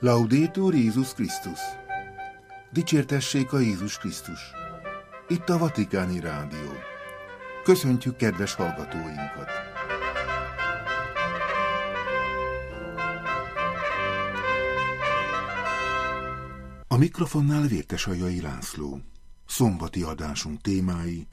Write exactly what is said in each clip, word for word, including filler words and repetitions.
Laudetur Jézus Krisztus! Dicsértessék a Jézus Krisztus! Itt a Vatikáni Rádió. Köszöntjük kedves hallgatóinkat! A mikrofonnál Vértesajai László. Szombati adásunk témái: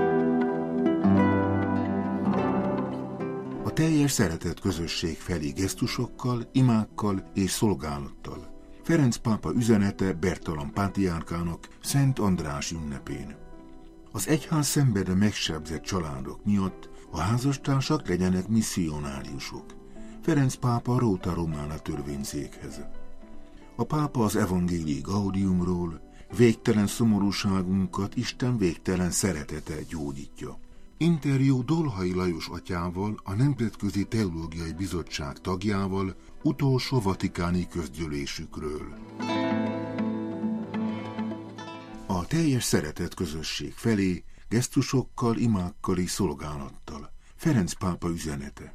a teljes szeretett közösség felé gesztusokkal, imákkal és szolgálattal. Ferenc pápa üzenete Bertalan pátriárkának Szent András ünnepén. Az egyház szenved a megsebzett családok miatt, a házastársak legyenek misszionáriusok. Ferenc pápa Rota Romana törvényszékhez. A pápa az Evangelii Gaudiumról: végtelen szomorúságunkat Isten végtelen szeretete gyógyítja. Interjú Dolhai Lajos atyával, a Nemzetközi Teológiai Bizottság tagjával utolsó vatikáni közgyűlésükről. A teljes szeretett közösség felé gesztusokkal, imákkal és szolgálattal. Ferenc pápa üzenete.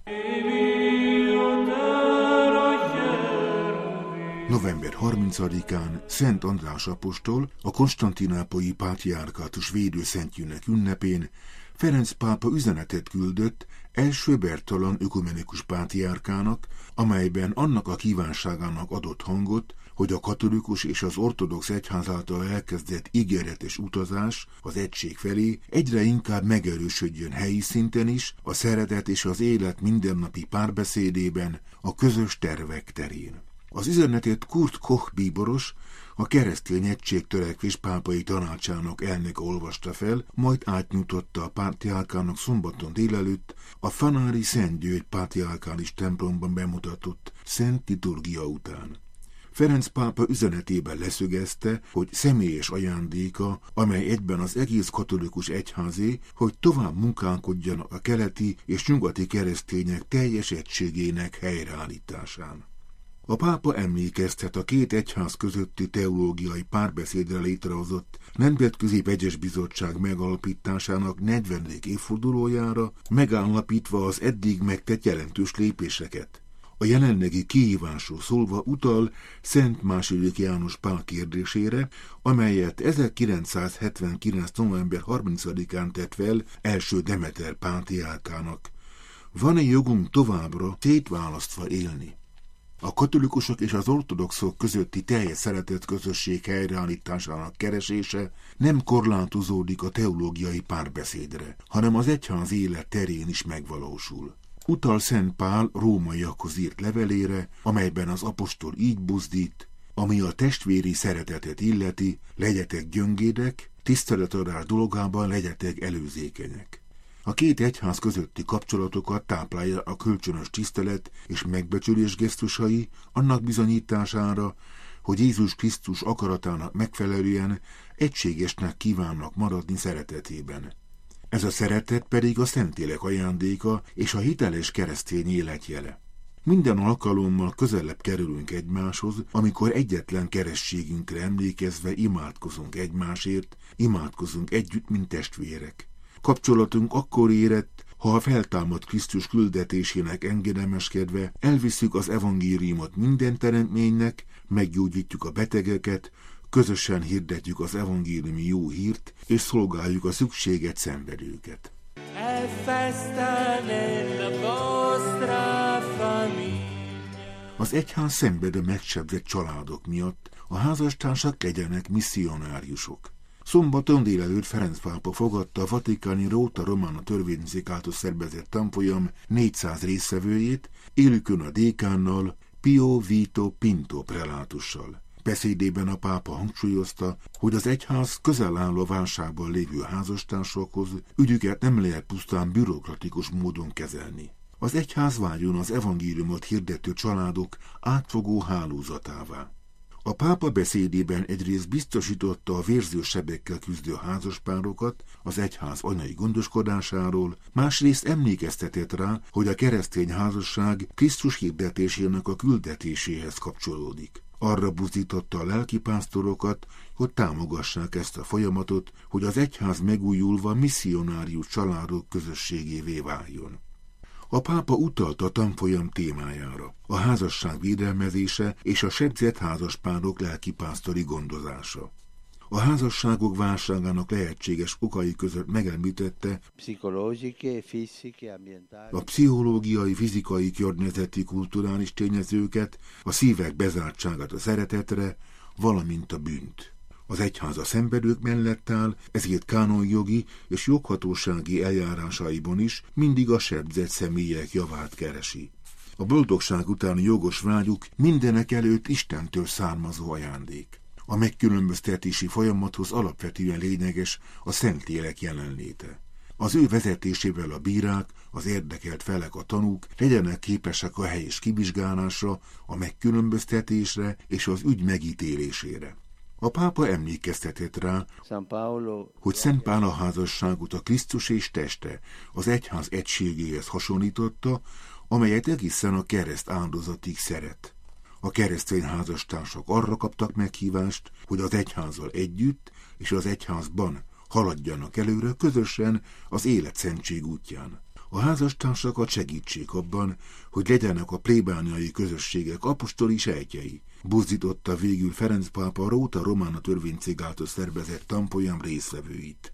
november harmincadikán Szent András apostol, a konstantinápolyi pátriárkátus védőszentjének ünnepén Ferenc pápa üzenetet küldött első Bertalan ökumenikus pátriárkának, amelyben annak a kívánságának adott hangot, hogy a katolikus és az ortodox egyház által elkezdett ígéretes utazás az egység felé egyre inkább megerősödjön helyi szinten is, a szeretet és az élet mindennapi párbeszédében, a közös tervek terén. Az üzenetet Kurt Koch bíboros, a Keresztény Egység Törekvés pápai tanácsának elnöke olvasta fel, majd átnyújtotta a pátriárkának szombaton délelőtt a fanári Szent György pátriárkális templomban bemutatott szent liturgia után. Ferenc pápa üzenetében leszögezte, hogy személyes ajándéka, amely egyben az egész katolikus egyházé, hogy tovább munkálkodjanak a keleti és nyugati keresztények teljes egységének helyreállításán. A pápa emlékeztet a két egyház közötti teológiai párbeszédre létrehozott Nemzetközi Vegyes Bizottság megalapításának negyvenedik évfordulójára, megállapítva az eddig megtett jelentős lépéseket. A jelenlegi kihívásról szólva utal Szent második János Pál kérdésére, amelyet ezerkilencszázhetvenkilenc. november harmincadikán tett fel első Demeter pátriárkának. Van-e jogunk továbbra szétválasztva élni? A katolikusok és az ortodoxok közötti teljes szeretett közösség helyreállításának keresése nem korlátozódik a teológiai párbeszédre, hanem az egyház élet terén is megvalósul. Utal Szent Pál rómaiakhoz írt levelére, amelyben az apostol így buzdít: ami a testvéri szeretetet illeti, legyetek gyöngédek, tiszteletadás dolgában legyetek előzékenyek. A két egyház közötti kapcsolatokat táplálja a kölcsönös tisztelet és megbecsülés gesztusai annak bizonyítására, hogy Jézus Krisztus akaratának megfelelően egységesnek kívánnak maradni szeretetében. Ez a szeretet pedig a Szentlélek ajándéka és a hiteles keresztény élet jele. Minden alkalommal közelebb kerülünk egymáshoz, amikor egyetlen kerességünkre emlékezve imádkozunk egymásért, imádkozunk együtt, mint testvérek. Kapcsolatunk akkor érett, ha a feltámadt Krisztus küldetésének engedelmeskedve elviszük az evangéliumot minden teremtménynek, meggyógyítjuk a betegeket, közösen hirdetjük az evangéliumi jó hírt, és szolgáljuk a szükséget szenvedőket. Az egyház szenved a megsebzett családok miatt, a házastársak legyenek misszionáriusok. Szombaton délelőtt Ferenc pápa fogadta a vatikáni Rota Romana törvényszék által szervezett tanfolyam négyszáz résztvevőjét, élükön a dékánnal, Pio Vito Pinto prelátussal. Beszédében a pápa hangsúlyozta, hogy az egyház közel álló válságban lévő házastársakhoz ügyüket nem lehet pusztán bürokratikus módon kezelni. Az egyház váljon az evangéliumot hirdető családok átfogó hálózatává. A pápa beszédében egyrészt biztosította a vérzősebekkel küzdő házaspárokat az egyház anyai gondoskodásáról, másrészt emlékeztetett rá, hogy a keresztény házasság Krisztus hirdetésének a küldetéséhez kapcsolódik. Arra buzdította a lelkipásztorokat, hogy támogassák ezt a folyamatot, hogy az egyház megújulva misszionárius családok közösségévé váljon. A pápa utalt a tanfolyam témájára, a házasság védelmezése és a sebzett házaspárok lelkipásztori gondozása. A házasságok válságának lehetséges okai között megemlítette a pszichológiai, fizikai, környezeti, kulturális tényezőket, a szívek bezártságát a szeretetre, valamint a bűnt. Az egyház a szenvedők mellett áll, ezért kánonjogi és joghatósági eljárásaiban is mindig a sebzett személyek javát keresi. A boldogság utáni jogos vágyuk mindenek előtt Istentől származó ajándék. A megkülönböztetési folyamathoz alapvetően lényeges a Szentlélek jelenléte. Az ő vezetésével a bírák, az érdekelt felek, a tanúk legyenek képesek a helyes kivizsgálásra, a megkülönböztetésre és az ügy megítélésére. A pápa emlékeztetett rá, hogy Szent Pál a házasságot a Krisztus és teste, az egyház egységéhez hasonlította, amelyet egészen a kereszt áldozatig szeret. A keresztény házastársak arra kaptak meghívást, hogy az egyházzal együtt és az egyházban haladjanak előre közösen az életszentség útján. A házastársakat segítsék abban, hogy legyenek a plébániai közösségek apostoli sejtjei, buzdította végül Ferenc pápa a Rota Romana törvénycég által szervezett tanfolyam résztvevőit.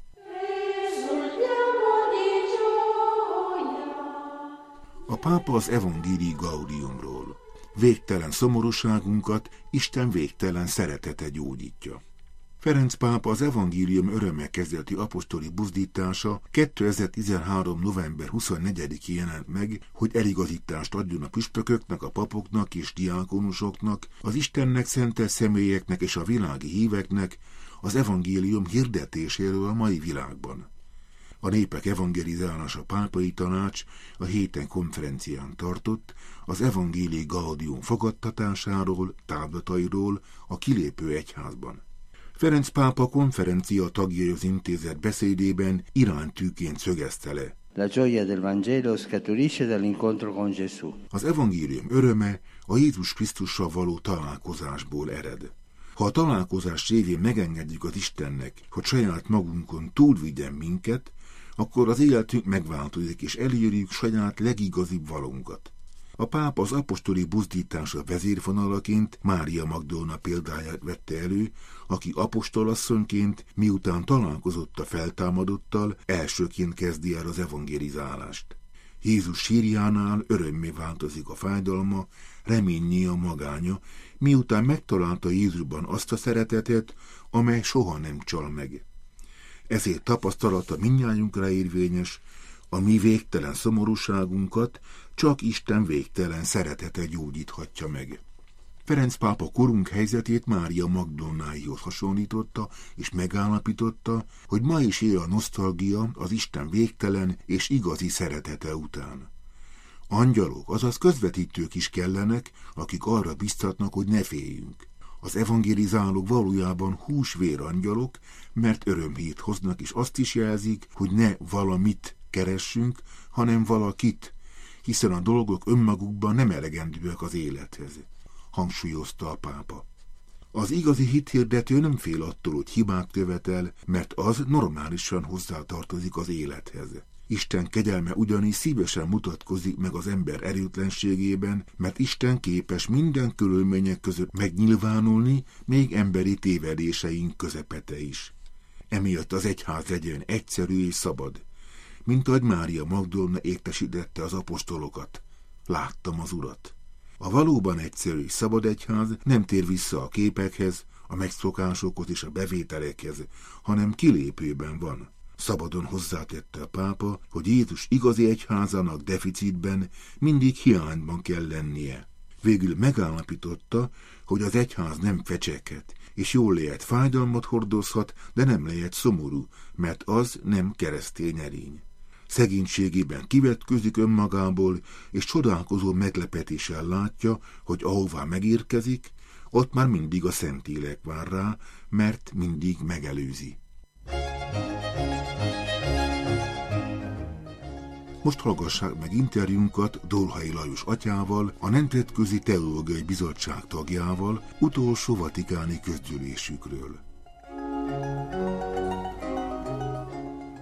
A pápa az Evangelii Gaudiumról. Végtelen szomorúságunkat Isten végtelen szeretete gyógyítja. Ferenc pápa az evangélium örömmel kezdeti apostoli buzdítása kétezer-tizenhárom. november huszonnegyedikén jelent meg, hogy eligazítást adjon a püspököknek, a papoknak és diákonusoknak, az Istennek szentelt személyeknek és a világi híveknek az evangélium hirdetéséről a mai világban. A népek evangelizálása pápai tanács a héten konferencián tartott az Evangelii Gaudium fogadtatásáról, távlatairól a kilépő egyházban. Ferenc pápa konferencia tagjai az intézet beszédében iránytűként szögezte le. La gioia del Vangelo scaturisce dall'incontro con Gesù. Az evangélium öröme a Jézus Krisztussal való találkozásból ered. Ha a találkozás révén megengedjük az Istennek, hogy saját magunkon túlvigyen minket, akkor az életünk megváltozik, és elérjük saját legigazibb valónkat. A pápa az apostoli buzdítása vezérfonalaként Mária Magdolna példáját vette elő, aki apostolasszonyként, miután találkozott a feltámadottal, elsőként kezdi el az evangelizálást. Jézus sírjánál örömmé változik a fájdalma, reménnyé a magánya, miután megtalálta Jézusban azt a szeretetet, amely soha nem csal meg. Ezért tapasztalata mindnyájunkra érvényes, a mi végtelen szomorúságunkat csak Isten végtelen szeretete gyógyíthatja meg. Ferenc pápa korunk helyzetét Mária Magdolnáihoz hasonlította, és megállapította, hogy ma is él a nosztalgia az Isten végtelen és igazi szeretete után. Angyalok, azaz közvetítők is kellenek, akik arra biztatnak, hogy ne féljünk. Az evangelizálók valójában húsvér angyalok, mert örömhírt hoznak, és azt is jelzik, hogy ne valamit keressünk, hanem valakit, hiszen a dolgok önmagukban nem elegendőek az élethez, hangsúlyozta a pápa. Az igazi hithirdető nem fél attól, hogy hibát követel, mert az normálisan hozzátartozik az élethez. Isten kegyelme ugyanis szívesen mutatkozik meg az ember erőtlenségében, mert Isten képes minden körülmények között megnyilvánulni, még emberi tévedéseink közepete is. Emiatt az egyház legyen egyszerű és szabad, mint ahogy Mária Magdolna értesítette az apostolokat. Láttam az Urat. A valóban egyszerű és szabad egyház nem tér vissza a képekhez, a megszokásokhoz és a bevételekhez, hanem kilépőben van. Szabadon hozzátette a pápa, hogy Jézus igazi egyházának deficitben, mindig hiányban kell lennie. Végül megállapította, hogy az egyház nem fecseket, és jól lehet fájdalmat hordozhat, de nem lehet szomorú, mert az nem keresztény erény. Szegénységében kivetkőzik önmagából, és csodálkozó meglepetéssel látja, hogy ahová megérkezik, ott már mindig a Szentlélek vár rá, mert mindig megelőzi. Most hallgassák meg interjúnkat Dolhai Lajos atyával, a Nemzetközi Teológiai Bizottság tagjával, utolsó vatikáni közgyűlésükről.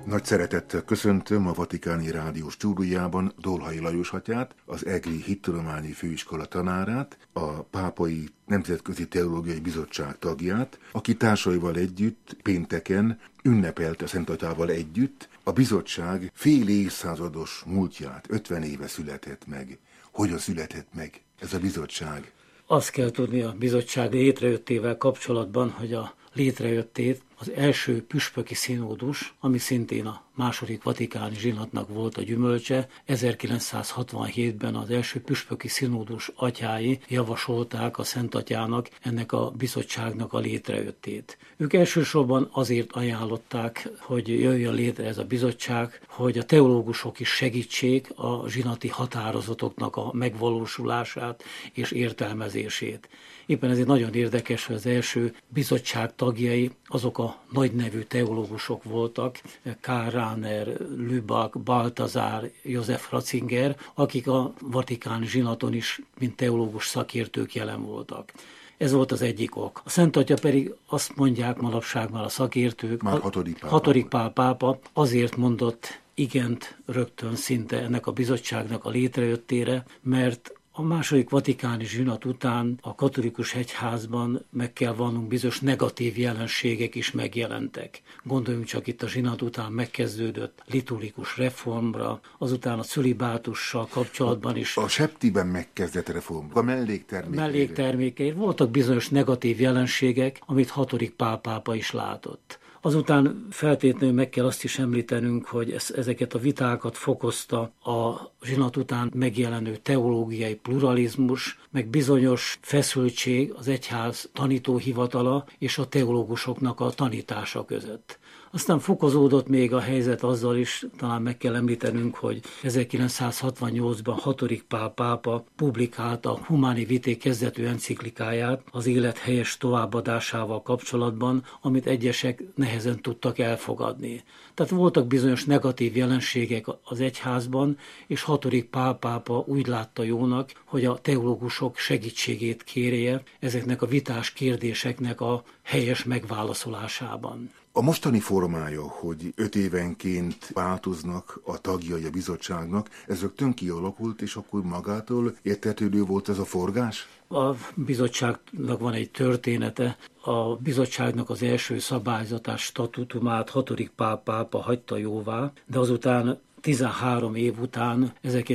Nagy szeretettel köszöntöm a Vatikáni Rádió stúdiójában Dolhai Lajos atyát, az EGRI Hittudományi Főiskola tanárát, a Pápai Nemzetközi Teológiai Bizottság tagját, aki társaival együtt pénteken ünnepelte Szent Atyával együtt a bizottság fél évszázados múltját, ötven éve született meg. Hogyan született meg ez a bizottság? Azt kell tudni a bizottság létrejöttével kapcsolatban, hogy a létrejöttét az első püspöki színódus, ami szintén a második vatikáni zsinatnak volt a gyümölcse, ezerkilencszázhatvanhétben az első püspöki színódus atyái javasolták a Szent Atyának ennek a bizottságnak a létrejöttét. Ők elsősorban azért ajánlották, hogy jöjjön létre ez a bizottság, hogy a teológusok is segítsék a zsinati határozatoknak a megvalósulását és értelmezését. Éppen ezért nagyon érdekes, hogy az első bizottság tagjai azok a nagy nevű teológusok voltak, Karl Rahner, Lübach, Balthasar, József Ratzinger, akik a vatikáni zsinaton is, mint teológus szakértők jelen voltak. Ez volt az egyik ok. A Szent Atya pedig azt mondják manapság már a szakértők, már hatodik Pál, hatodik Pál pápa azért mondott igent rögtön szinte ennek a bizottságnak a létrejöttére, mert a második vatikáni zsinat után a katolikus egyházban meg kell vannunk bizonyos negatív jelenségek is megjelentek. Gondoljunk csak itt a zsinat után megkezdődött liturgikus reformra, azután a cölibátussal kapcsolatban is. A, a septiben megkezdett reform, a melléktermékeire. Melléktermékeire. Voltak bizonyos negatív jelenségek, amit hatodik Pál pápa is látott. Azután feltétlenül meg kell azt is említenünk, hogy ezeket a vitákat fokozta a zsinat után megjelenő teológiai pluralizmus, meg bizonyos feszültség az egyház tanítóhivatala és a teológusoknak a tanítása között. Aztán fokozódott még a helyzet azzal is, talán meg kell említenünk, hogy ezerkilencszázhatvannyolcban hatodik Pál pápa publikálta a Humani Vitae kezdetű enciklikáját az élet helyes továbbadásával kapcsolatban, amit egyesek nehezen tudtak elfogadni. Tehát voltak bizonyos negatív jelenségek az egyházban, és hatodik Pál pápa úgy látta jónak, hogy a teológusok segítségét kérje ezeknek a vitás kérdéseknek a helyes megválaszolásában. A mostani formája, hogy öt évenként változnak a tagjai a bizottságnak, ez rögtön kialakult, és akkor magától értetődő volt ez a forgás? A bizottságnak van egy története. A bizottságnak az első szabályzatás statutumát hatodik Pál pápa hagyta jóvá, de azután tizenhárom év után,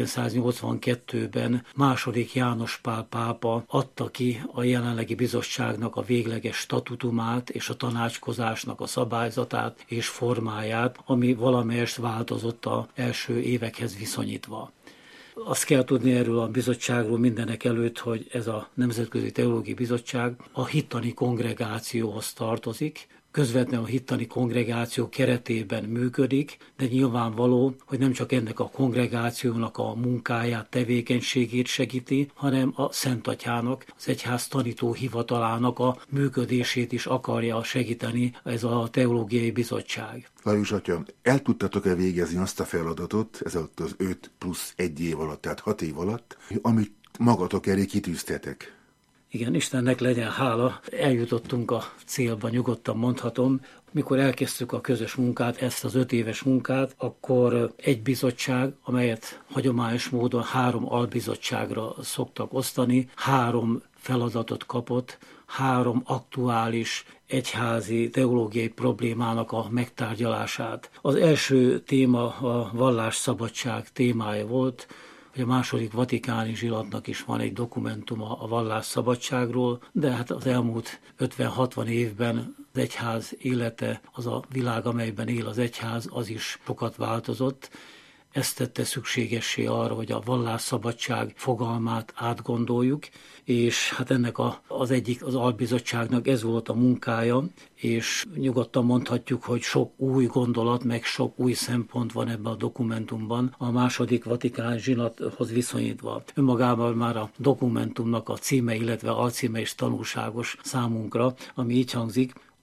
ezerkilencszáznyolcvankettőben második János Pál pápa adta ki a jelenlegi bizottságnak a végleges statutumát és a tanácskozásnak a szabályzatát és formáját, ami valamelyest változott az első évekhez viszonyítva. Azt kell tudni erről a bizottságról mindenek előtt, hogy ez a Nemzetközi Teológiai Bizottság a hittani kongregációhoz tartozik, közvetlenül a hittani kongregáció keretében működik, de nyilvánvaló, hogy nem csak ennek a kongregációnak a munkáját, tevékenységét segíti, hanem a Szent Atyának, az egyház tanító hivatalának a működését is akarja segíteni ez a teológiai bizottság. Lajos atya, el tudtatok-e végezni azt a feladatot, ez alatt az öt plusz egy év alatt, tehát hat év alatt, amit magatok elé kitűztetek? Igen, Istennek legyen hála, eljutottunk a célba, nyugodtan mondhatom. Mikor elkezdtük a közös munkát, ezt az öt éves munkát, akkor egy bizottság, amelyet hagyományos módon három albizottságra szoktak osztani, három feladatot kapott, három aktuális egyházi teológiai problémának a megtárgyalását. Az első téma a vallásszabadság témája volt, hogy a második vatikáni zsinatnak is van egy dokumentuma a vallásszabadságról, de hát az elmúlt ötven-hatvan évben az egyház élete, az a világ, amelyben él az egyház, az is sokat változott. Ezt tette szükségessé arra, hogy a vallásszabadság fogalmát átgondoljuk, és hát ennek a, az egyik, az albizottságnak ez volt a munkája, és nyugodtan mondhatjuk, hogy sok új gondolat, meg sok új szempont van ebben a dokumentumban a második vatikáni zsinathoz viszonyítva. Önmagában már a dokumentumnak a címe, illetve alcíme is tanulságos számunkra, ami így hangzik: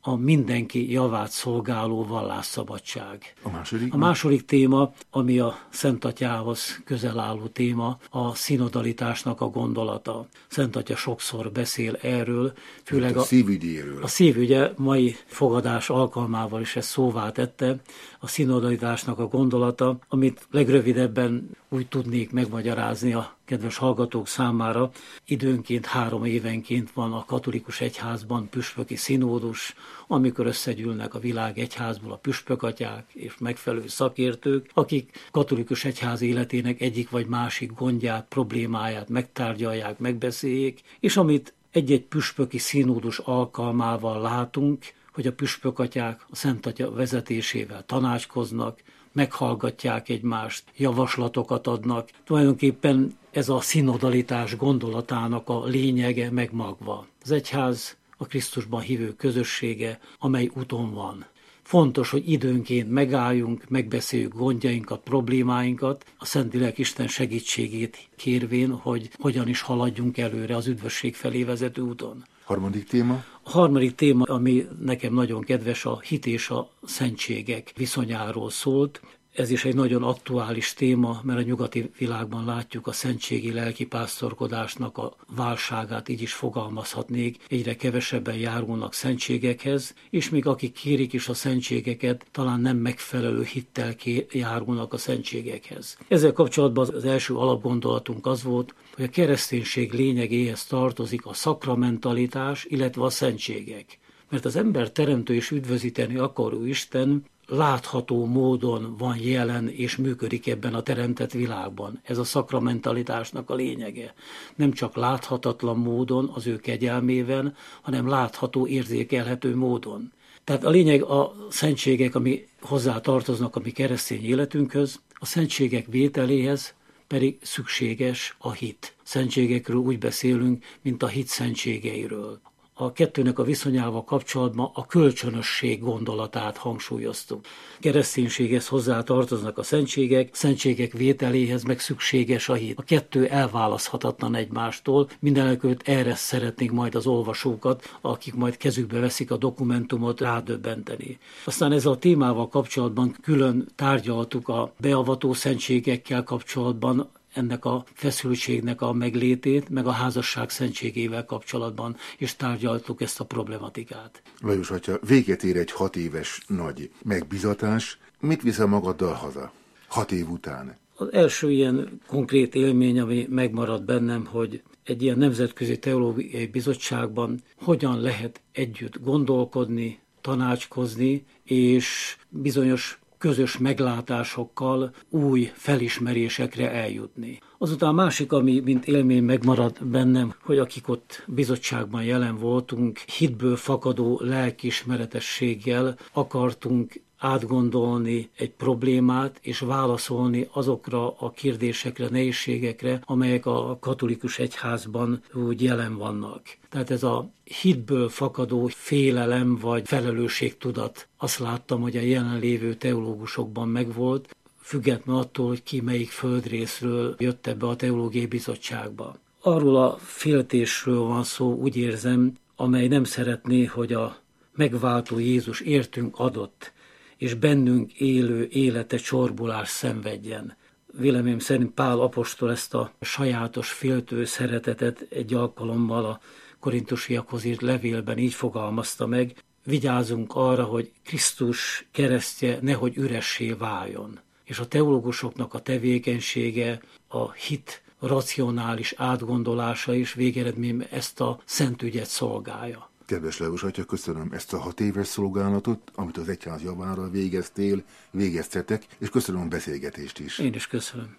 a mindenki javát szolgáló vallásszabadság. A második? A második téma, ami a Szent Atyához közel álló téma, a szinodalitásnak a gondolata. Szent Atya sokszor beszél erről, főleg a, a szívügyéről. A szívügye mai fogadás alkalmával is ezt szóvá tette, a szinodalitásnak a gondolata, amit legrövidebben úgy tudnék megmagyarázni a kedves hallgatók számára. Időnként, három évenként van a katolikus egyházban püspöki szinódus, amikor összegyűlnek a világ egyházból a püspökatyák és megfelelő szakértők, akik katolikus egyház életének egyik vagy másik gondját, problémáját megtárgyalják, megbeszéljék, és amit egy-egy püspöki szinódus alkalmával látunk, hogy a püspökatyák a Szent Atya vezetésével tanácskoznak, meghallgatják egymást, javaslatokat adnak. Tulajdonképpen ez a szinodalitás gondolatának a lényege megmagva. Az egyház a Krisztusban hívő közössége, amely úton van. Fontos, hogy időnként megálljunk, megbeszéljük gondjainkat, problémáinkat, a Szentlélek Isten segítségét kérvén, hogy hogyan is haladjunk előre az üdvösség felé vezető úton. Harmadik téma? A harmadik téma, ami nekem nagyon kedves, a hit és a szentségek viszonyáról szólt. Ez is egy nagyon aktuális téma, mert a nyugati világban látjuk a szentségi lelkipásztorkodásnak a válságát, így is fogalmazhatnék. Egyre kevesebben járulnak szentségekhez, és még akik kérik is a szentségeket, talán nem megfelelő hittel járulnak a szentségekhez. Ezzel kapcsolatban az első alapgondolatunk az volt, hogy a kereszténység lényegéhez tartozik a szakramentalitás, illetve a szentségek. Mert az ember teremtő és üdvözíteni akaró Isten látható módon van jelen és működik ebben a teremtett világban. Ez a szakramentalitásnak a lényege. Nem csak láthatatlan módon az ő kegyelmében, hanem látható, érzékelhető módon. Tehát a lényeg a szentségek, ami hozzá tartoznak a mi keresztény életünkhöz, a szentségek vételéhez pedig szükséges a hit. Szentségekről úgy beszélünk, mint a hit szentségeiről. A kettőnek a viszonyával kapcsolatban a kölcsönösség gondolatát hangsúlyoztuk. Kereszténységhez hozzá tartoznak a szentségek, szentségek vételéhez meg szükséges a hit. A kettő elválaszthatatlan egymástól, mindenekelőtt erre szeretnénk majd az olvasókat, akik majd kezükbe veszik a dokumentumot, rádöbbenteni. Aztán ezzel a témával kapcsolatban külön tárgyaltuk a beavató szentségekkel kapcsolatban, ennek a feszültségnek a meglétét, meg a házasság szentségével kapcsolatban, és tárgyaltuk ezt a problematikát. Lajos atya, véget ér egy hat éves nagy megbizatás. Mit viszel magaddal haza? Hat év után. Az első ilyen konkrét élmény, ami megmaradt bennem, hogy egy ilyen nemzetközi teológiai bizottságban hogyan lehet együtt gondolkodni, tanácskozni, és bizonyos közös meglátásokkal új felismerésekre eljutni. Azután másik, ami mint élmény megmaradt bennem, hogy akik ott bizottságban jelen voltunk, hitből fakadó lelkiismeretességgel akartunk átgondolni egy problémát, és válaszolni azokra a kérdésekre, nehézségekre, amelyek a katolikus egyházban úgy jelen vannak. Tehát ez a hitből fakadó félelem vagy felelősségtudat, azt láttam, hogy a jelenlévő teológusokban megvolt, függetlenül attól, hogy ki melyik földrészről jött ebbe a teológiai bizottságba. Arról a féltésről van szó, úgy érzem, amely nem szeretné, hogy a megváltó Jézus értünk adott, és bennünk élő élete csorbulás szenvedjen. Véleményem szerint Pál apostol ezt a sajátos féltő szeretetet egy alkalommal a korintusiakhoz írt levélben így fogalmazta meg: vigyázzunk arra, hogy Krisztus keresztje nehogy üressé váljon. És a teológusoknak a tevékenysége, a hit racionális átgondolása is végeredményben ezt a szent ügyet szolgálja. Kedves Lajos atya, köszönöm ezt a hat éves szolgálatot, amit az egyház javára végeztél, végeztetek, és köszönöm a beszélgetést is. Én is köszönöm.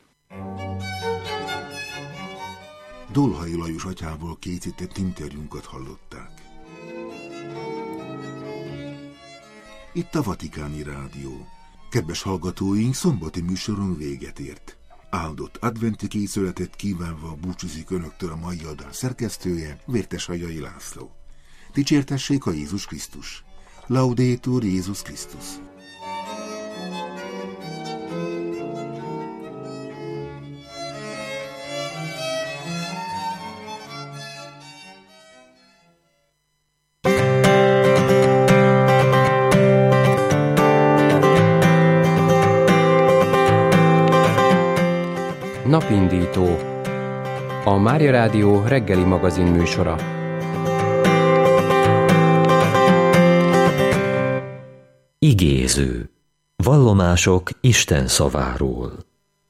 Dolhai Lajos atyával készített interjúnkat hallották. Itt a Vatikáni Rádió. Kedves hallgatóink, szombati műsoron véget ért. Áldott adventi készületet kívánva búcsúzik önöktől a mai adás szerkesztője, Vértesajai László. Dicsértessék a Jézus Krisztus! Laudetur Jézus Krisztus! Napindító, a Mária Rádió reggeli magazin műsora. Igéző. Vallomások Isten szaváról.